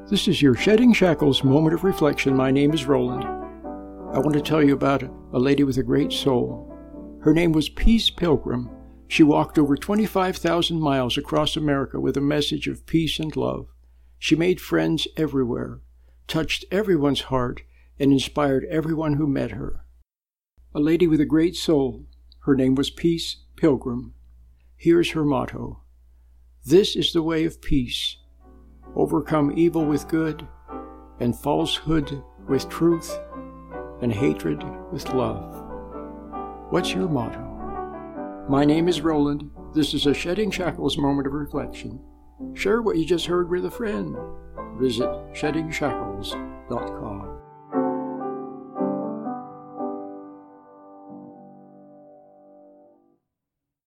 This is your Shedding Shackles moment of reflection. My name is Roland. I want to tell you about a lady with a great soul. Her name was Peace Pilgrim. She walked over 25,000 miles across America with a message of peace and love. She made friends everywhere, touched everyone's heart, and inspired everyone who met her. A lady with a great soul. Her name was Peace Pilgrim. Here's her motto: "This is the way of peace. Overcome evil with good, and falsehood with truth, and hatred with love." What's your motto? My name is Roland. This is a Shedding Shackles moment of reflection. Share what you just heard with a friend. Visit sheddingshackles.com.